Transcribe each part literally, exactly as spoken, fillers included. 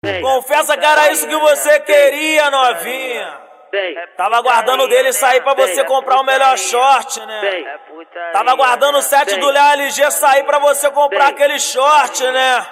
Confessa que era isso que você queria, novinha. Tava aguardando dele sair pra você comprar o melhor short, né? Tava aguardando o set do Léo L G sair pra você comprar aquele short, né?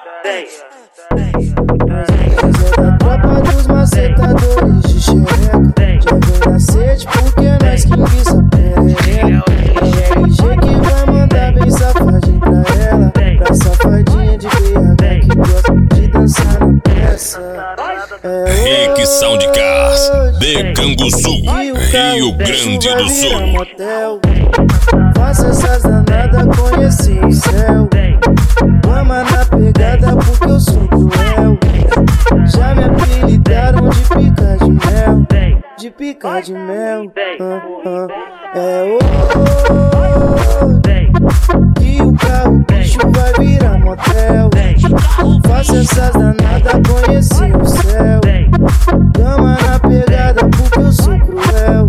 Tropa dos macetadores de xereca, já vem na sede porque nós que guisa perereca. É o L G que vai mandar bem safadinho pra ela, pra safadinha de B H que gosta de dançar na peça. É Rick Soundcars de Canguçu, Rio Grande do Sul. Motel. Faça essas danadas conhecer o céu. Vama na pegada porque eu sou cruel. Já me apelidaram de pica de mel, de pica de mel. Ah, ah. É hoje que o carro bicho vai virar motel. Faça essas danadas conhecer o céu. Vama na pegada porque eu sou cruel.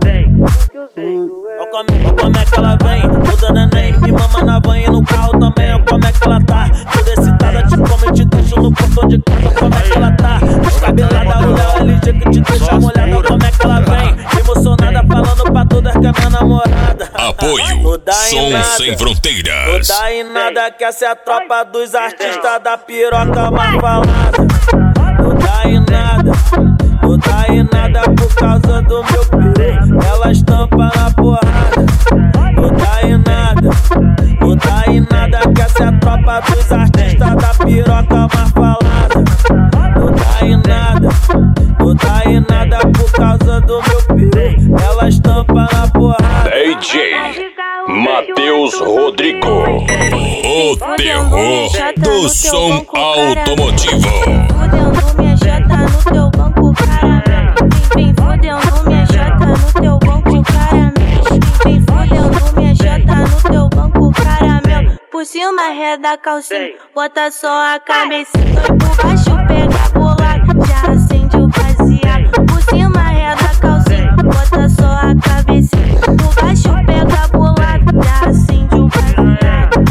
Olha como é que ela vem, toda neném, me mama na banha no carro também. Olha como é que ela tá, toda excitada, te come, te deixa no portão de casa. Como é que ela tá, descabelada, o Léo L G que te deixa molhada. Como é que ela vem, emocionada, falando pra todas que é minha namorada. Apoio, Som Sem Fronteiras. Não dá em nada que essa é a tropa dos artistas da piroca mais falada. Não dá em nada, não dá em nada por causa do meu peru. Elas tampam na porrada. Não dá em nada, não dá em nada que essa é a tropa dos artistas da piroca mais falada. Não dá em nada, não dá em nada por causa do meu peru. Elas tampam na porrada. D J Matheus Rodrigo, o terror do som automotivo. Fudendo minha jota no teu banco, caramelo. Vem fudendo minha jota no teu banco, caramelo. Vem fudendo minha jota no teu banco, caramelo. Por cima reda a calcinha, bota só a cabecinha. E por baixo pega bolado, já acende o baseado. Por cima reda a calcinha, bota só a cabecinha. Por baixo pega bolado, já acende o baseado.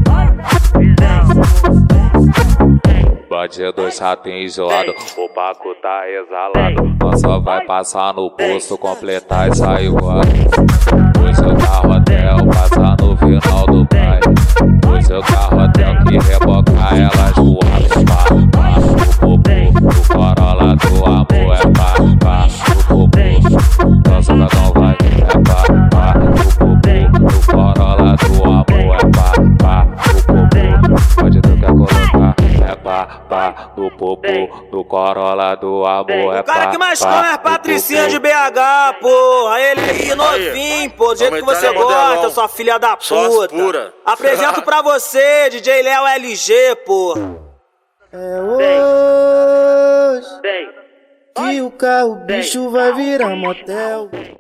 Bate dois ratinhos isolados, o Paco tá exalado. Nós só vai passar no posto, completar e sair voado. O seu carro hotel, passar no final do baile. O seu carro hotel que reboca elas voadas. Pá, pá, o popô, o Corolla do amor é pá, pá, o popô. Nossa, não vai, é pá, pá, o popô, o Corolla do amor é pá, pá, o popô. Pode tu quer colocar, é pá, pá, no popô, no Corolla do amor é pá. O cara que mais come é Patricinha de B H, porra. Ele aí novinho, pô, do jeito que você gosta, sua filha da puta. Apresento pra você, D J Léo L G, porra. É hoje que o carro bicho vai virar motel.